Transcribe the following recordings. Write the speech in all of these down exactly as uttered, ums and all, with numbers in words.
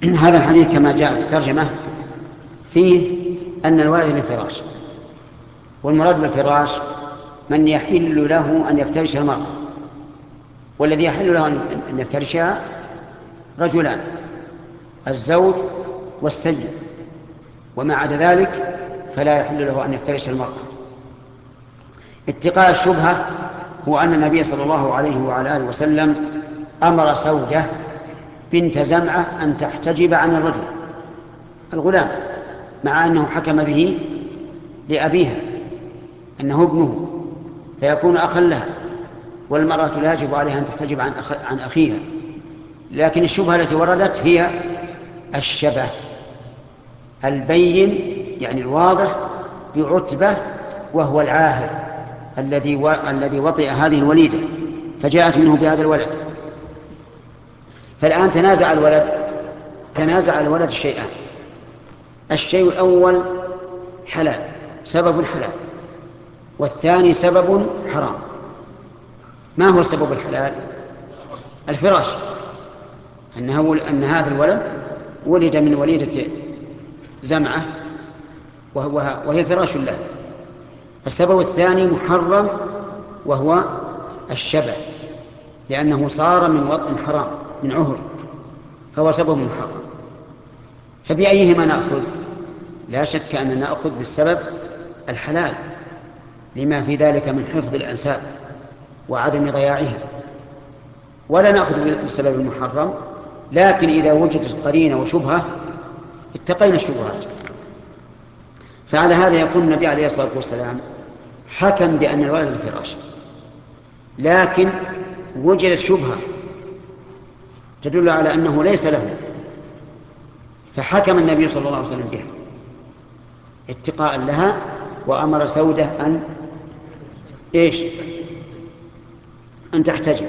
هذا الحديث كما جاء في الترجمة فيه أن الولد للفراش، والمراد بالفراش من يحل له أن يفترش المرأة، والذي يحل له أن يفترشها رجلان: الزوج والسيد، وما عدا ذلك فلا يحل له أن يفترش المرأة. اتقاء الشبهة هو أن النبي صلى الله عليه وعلى آله وسلم أمر سودة بنت زمعة أن تحتجب عن الرجل الغلام، مع أنه حكم به لأبيها أنه ابنه فيكون أخا لها، والمرأة لا يجب عليها أن تحتجب عن, أخ... عن أخيها. لكن الشبهة التي وردت هي الشبه البين، يعني الواضح، بعتبة وهو العاهر الذي و... الذي وطئ هذه الوليدة فجاءت منه بهذا الولد. فالآن تنازع الولد تنازع الولد شيئان: الشيء الأول حلال، سبب حلال، والثاني سبب حرام. ما هو السبب الحلال؟ الفراش، أنه أن هذا الولد ولد من وليدة زمعة وهو وهي فراش له. السبب الثاني محرم وهو الشبه، لأنه صار من وطء حرام من عهر، فهو سبب محرم. فبأيهما نأخذ؟ لا شك أننا نأخذ بالسبب الحلال لما في ذلك من حفظ الأنساب وعدم ضياعها، ولا نأخذ بالسبب المحرم. لكن إذا وجدت قرينة وشبهة اتقينا الشبهات. فعلى هذا يكون النبي عليه الصلاة والسلام حكم بأن الولد الفراش، لكن وجدت شبهة تدل على أنه ليس له، فحكم النبي صلى الله عليه وسلم بها اتقاء لها، وأمر سودة أن إيش؟ أن تحتجب.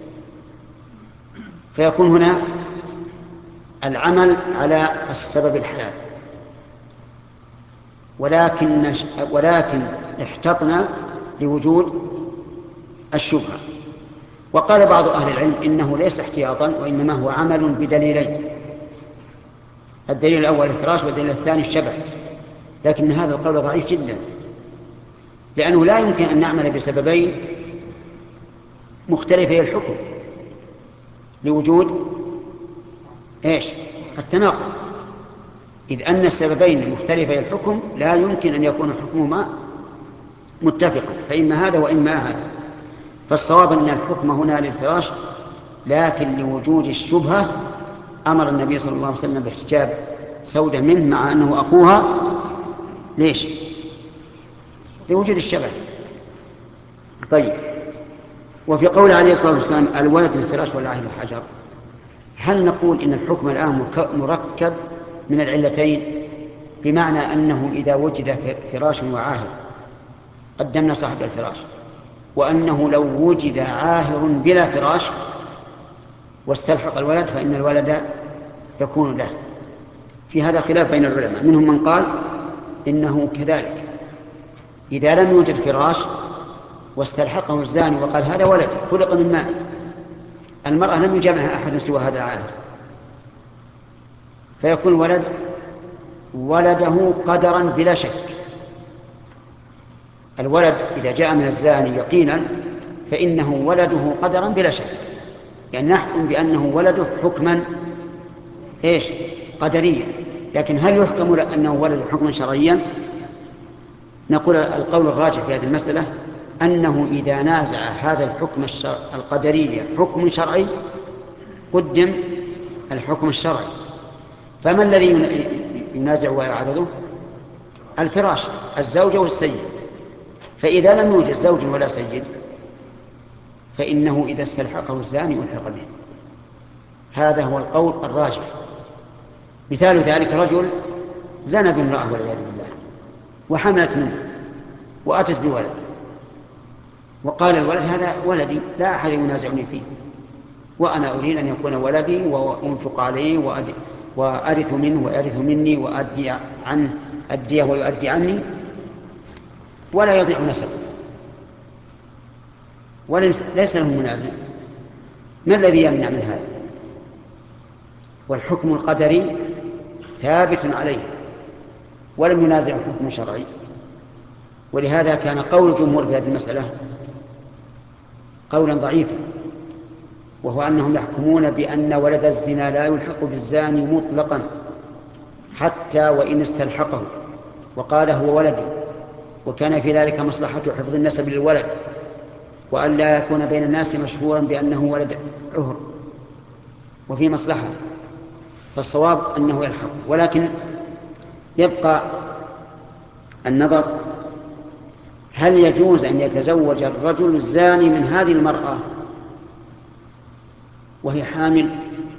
فيكون هنا العمل على السبب الحلال، ولكن ولكن احتطنا لوجود الشبهة. وقال بعض أهل العلم إنه ليس احتياطا، وإنما هو عمل بدليلين: الدليل الأول الفراش، والدليل الثاني الشبه. لكن هذا القول ضعيف جدا، لأنه لا يمكن أن نعمل بسببين مختلفي الحكم لوجود إيش؟ التناقض. إذ أن السببين مختلفي الحكم لا يمكن أن يكون حكمهما متفقا، فإما هذا وإما هذا. فالصواب أن الحكم هنا للفراش، لكن لوجود الشبهة أمر النبي صلى الله عليه وسلم باحتجاب سودة منه مع أنه أخوها. ليش؟ لوجود الشبه. طيب، وفي قول عليه الصلاة والسلام الولد للفراش والعاهر الحجر، هل نقول إن الحكم الآن مركب من العلتين، بمعنى أنه إذا وجد فراش وعاهر قدمنا صاحب الفراش، وأنه لو وجد عاهر بلا فراش واستلحق الولد فإن الولد يكون له؟ في هذا خلاف بين العلماء، منهم من قال إنه كذلك إذا لم يوجد فراش واستلحقه الزاني وقال هذا ولد خلق من ماء، المرأة لم يجامعها أحد سوى هذا العاهر، فيكون ولد ولده قدرا بلا شك. الولد إذا جاء من الزاني يقينا فإنه ولده قدرا بلا شك، يعني نحكم بأنه ولده حكما إيش؟ قدريا. لكن هل يحكم أنه ولد حكما شرعيا؟ نقول القول الراجح في هذه المسألة أنه إذا نازع هذا الحكم القدري حكم شرعي قدم الحكم الشرعي. فما الذي ينازع ويعرضه؟ الفراش، الزوجة والسيد. فإذا لم يوجد زوج ولا سيد فإنه إذا استلحقه الزاني ألحق به. هذا هو القول الراجح. مثال ذلك رجل زنى بامرأة والعياذ بالله وحملت منه وأتت بولد، وقال الولد هذا ولدي لا أحد ينازعني فيه، وأنا أريد أن يكون ولدي وأنفق عليه وأرث منه ويرث مني وأدي عنه أديه ويؤدي عني ولا يضيع نسبه وليس له منازع. ما الذي يمنع من هذا؟ والحكم القدري ثابت عليه ولم ينازع حكم شرعي. ولهذا كان قول الجمهور في هذه المسألة قولا ضعيفا، وهو أنهم يحكمون بأن ولد الزنا لا يلحق بالزاني مطلقا حتى وإن استلحقه وقال هو ولدي، وكان في ذلك مصلحة حفظ النسب للولد وأن لا يكون بين الناس مشهورا بأنه ولد عهر، وفي مصلحة. فالصواب أنه يلحق، ولكن يبقى النظر هل يجوز أن يتزوج الرجل الزاني من هذه المرأة وهي حامل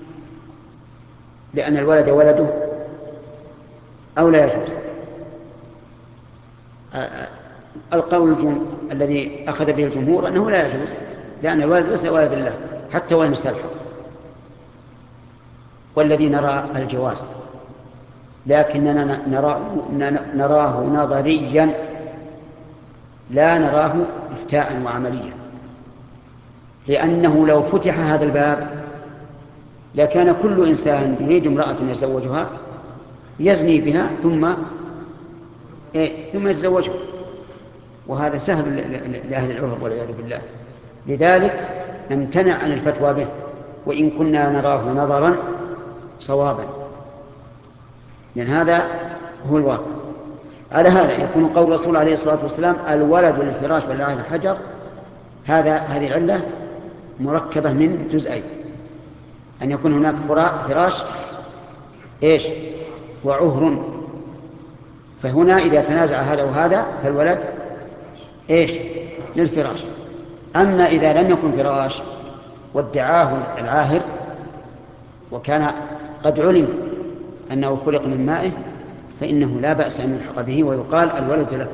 لأن الولد ولده أو لا يجوز؟ القول الذي أخذ به الجمهور أنه لا يجوز، لأن الولد ليس ولد الله حتى وإن استلحق، والذي نرى الجواز، لكننا نراه, نراه نظريا لا نراه إفتاء وعمليا، لأنه لو فتح هذا الباب لكان كل إنسان يريد امرأة يتزوجها يزني بها ثم إيه ثم يتزوجها، وهذا سهل لأهل العهر والعياذ بالله. لذلك نمتنع عن الفتوى به وإن كنا نراه نظرا صوابا، لأن هذا هو الواقع. على هذا يكون قول الرسول عليه الصلاة والسلام الولد للفراش والأهل الحجر، هذا هذه العلة مركبة من جزئين: أن يكون هناك فراش إيش وعهر، فهنا إذا تنازع هذا وهذا فالولد إيش للفراش. أما إذا لم يكن فراش وادعاه العاهر وكان قد علم أنه خلق من مائه فإنه لا بأس أن يلحق به ويقال الولد لك.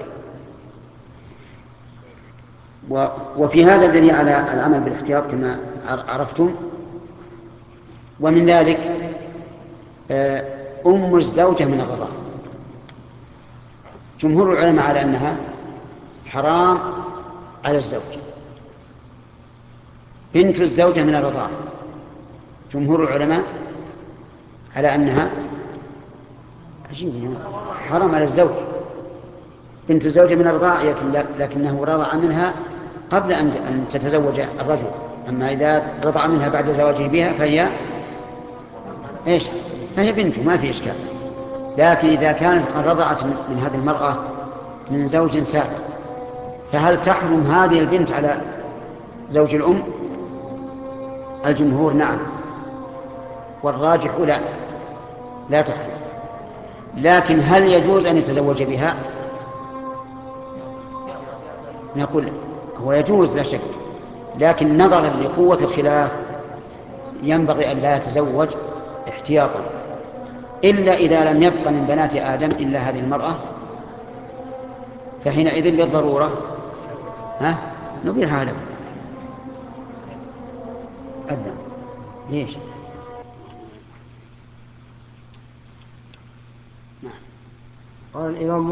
وفي هذا دليل على العمل بالاحتياط كما عرفتم. ومن ذلك أم الزوجة من الرضاعة، جمهور العلماء على أنها حرام على الزوج. بنت الزوجة من الرضاعة، جمهور العلماء على أنها عجيب حرام على الزوج. بنت الزوجة من الرضاعة لكنه رضع منها قبل أن تتزوج الرجل، أما إذا رضع منها بعد زواجه بها فهي إيش فهي بنته ما في إشكال. لكن إذا كانت قد رضعت من هذه المرأة من زوج سابق فهل تحرم هذه البنت على زوج الأم؟ الجمهور نعم، والراجح لا لا تحرم. لكن هل يجوز أن يتزوج بها؟ نقول هو يجوز لا شك، لكن نظرا لقوة الخلاف ينبغي أن لا يتزوج احتياطا، إلا إذا لم يبق من بنات آدم إلا هذه المرأة، فحينئذ للضرورة ها نبيعها له. أذن ليش؟ نعم. قال الإمام